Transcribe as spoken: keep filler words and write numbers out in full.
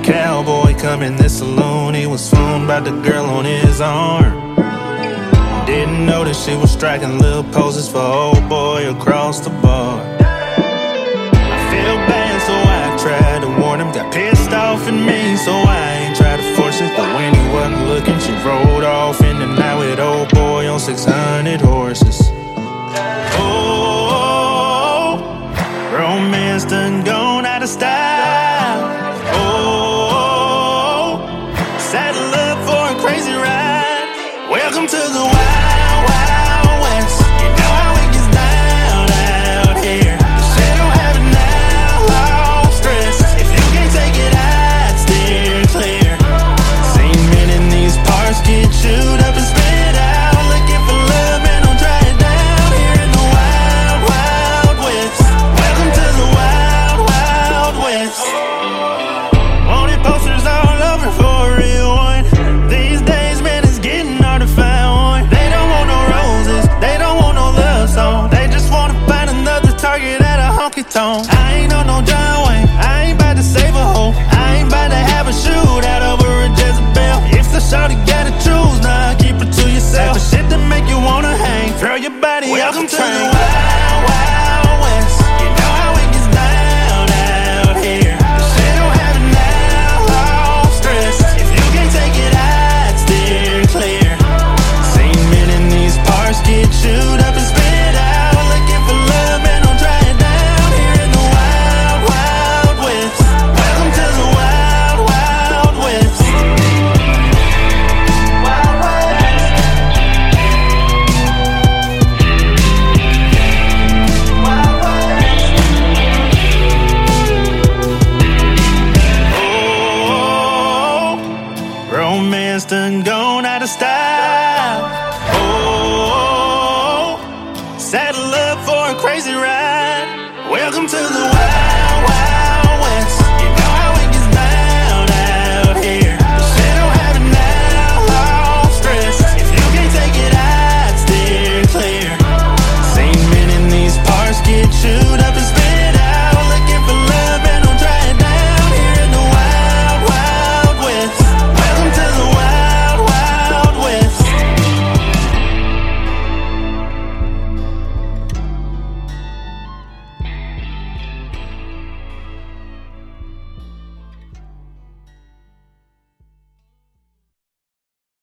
cowboy come in this saloon. He was phoned by the girl on his arm. Didn't notice she was striking little poses for old boy across the bar. I feel bad, so I tried to warn him. Got pissed off at me, so I ain't tried to force it. But when he wasn't looking, she rode off in the night with old boy on six hundred horses. Oh, romance done gone out of style. Oh, saddle up for a crazy ride. Welcome to the wild, wild west. You know how it gets down out here. The shit don't have it now, all stress. If you can't take it, I'd steer clear. Seen men in these parts get chewed up and spit out. Looking for love, man, don't try it down here in the wild, wild west. Welcome to the wild, wild west. Wanted posters all over for a real one. These days, man, it's getting hard to find one. They don't want no roses, they don't want no love song. They just wanna find another target at a honky tonk. I ain't on no John Wayne, I ain't bout to save a hoe. I ain't bout to have a shootout over a Jezebel. If the shawty gotta choose, nah, keep it to yourself. The shit that make you wanna hang, throw your body off the train. Welcome to the wild, wild west. You know how it gets down out here. The shit don't have it now, all stress. If you can't take it, I'd steer clear. Seen men in these parts get chewed up and spit out. Looking for love, man, don't try it down here in the wild, wild west. Welcome to the wild, wild west. Wild west. Wild west. Oh, romance done gone out of style. Oh, saddle up for a crazy ride. Welcome to the wild, wild